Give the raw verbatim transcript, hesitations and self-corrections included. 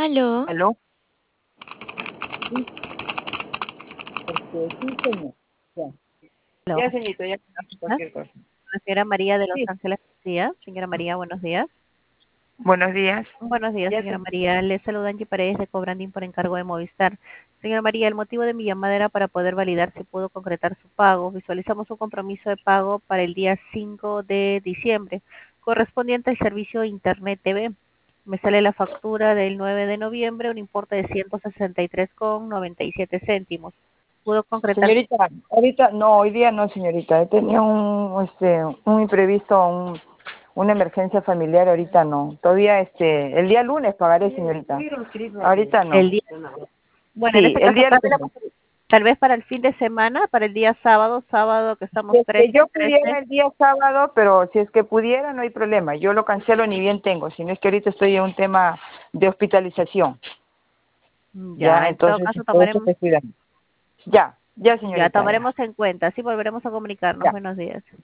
¿Aló? ¿Aló? Sí, este, sí, señor. Ya, Aló, ya, señorito, ya ¿ah? cualquier cosa. La señora María de Los Sí, Ángeles García. Señora María, buenos días. buenos días. Buenos días, Ya, señora señor. María. Le saluda Angie Paredes de Cobrandín por encargo de Movistar. Señora María, el motivo de mi llamada era para poder validar si pudo concretar su pago. Visualizamos un compromiso de pago para el día cinco de diciembre, correspondiente al servicio Internet T V. Me sale la factura del nueve de noviembre, un importe de ciento sesenta y tres con noventa y siete céntimos. ¿Pudo concretar su Señorita, ahorita, no, hoy día no, señorita. He tenido un, este, un imprevisto, un, una emergencia familiar, ahorita no. Todavía, este, el día lunes pagaré, señorita. Ahorita no. el día? Bueno, en Sí, este el caso, día tal vez, la lunes. posibilidad- tal vez para el fin de semana, para el día sábado, sábado que estamos Si es que trece, yo pudiera trece. el día sábado, pero si es que pudiera, no hay problema. Yo lo cancelo ni bien tengo, sino es que ahorita estoy en un tema de hospitalización. Ya, Ya, en todo entonces, caso por eso tomaremos, te estoy dando. Ya, ya, ya señorita, ya. tomaremos en cuenta, sí volveremos a comunicarnos. Ya. Buenos días.